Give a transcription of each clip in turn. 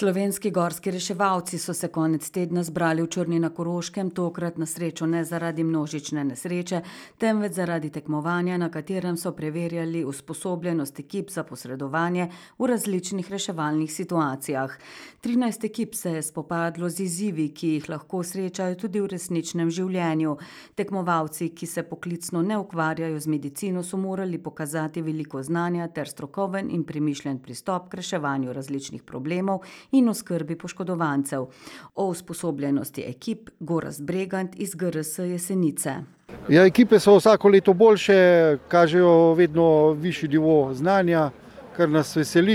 Slovenski gorski reševalci so se konec tedna zbrali v Črni na Koroškem, tokrat na srečo ne zaradi množične nesreče, temveč zaradi tekmovanja, na katerem so preverjali usposobljenost ekip za posredovanje v različnih reševalnih situacijah. 13 ekip se je spopadlo z izzivi, ki jih lahko srečajo tudi v resničnem življenju. Tekmovalci, ki se poklicno ne ukvarjajo z medicino, so morali pokazati veliko znanja ter strokoven in premišljen pristop k reševanju različnih problemov in o skrbi poškodovancev. O usposobljenosti ekip Gorazd Bregant iz GRS Jesenice. Ja, ekipe so vsako leto boljše, kažejo vedno višji nivo znanja, kar nas veseli.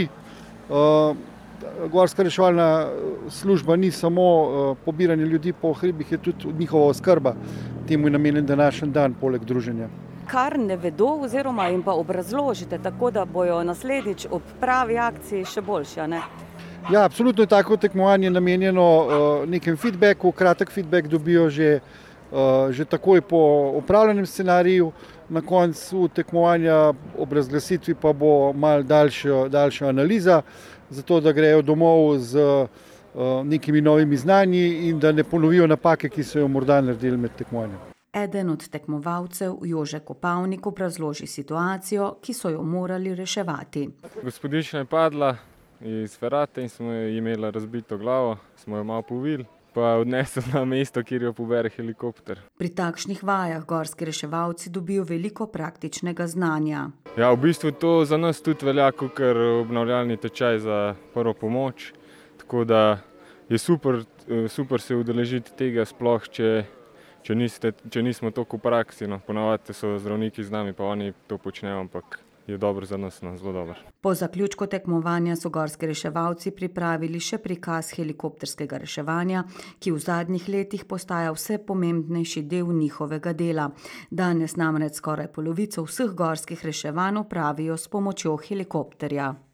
Gorska reševalna služba ni samo pobiranje ljudi po hribih, je tudi njihova oskrba. Temu je namenjen današnji dan poleg druženja. Kar ne vedo oziroma jim pa obrazložite, tako da bojo naslednjič ob pravi akciji še boljši, ne? Ja, absolutno je tako tekmovanje namenjeno nekem feedbacku, kratek feedback dobijo že takoj po opravljenem scenariju, na koncu tekmovanja ob razglasitvi pa bo malo daljša analiza, zato da grejo domov z nekimi novimi znanji in da ne ponovijo napake, ki so jo morda naredili med tekmovanjem. Eden od tekmovalcev, Jože Kopavnik, obrazloži situacijo, ki so jo morali reševati. Gospodična je padla iz ferate in smo imeli razbito glavo, smo jo malo povili, pa odnesli na mesto, kjer jo pobere helikopter. Pri takšnih vajah gorski reševalci dobijo veliko praktičnega znanja. Ja, v bistvu to za nas tudi velja kakor obnavljalni tečaj za prvo pomoč, tako da je super se udeležiti tega, sploh če nismo toliko v praksi. Ponavadi so zdravniki z nami, pa oni to počnejo, ampak je dobro za nas, zelo dobro. Po zaključku tekmovanja so gorski reševalci pripravili še prikaz helikopterskega reševanja, ki v zadnjih letih postaja vse pomembnejši del njihovega dela. Danes namreč skoraj polovico vseh gorskih reševanj opravijo s pomočjo helikopterja.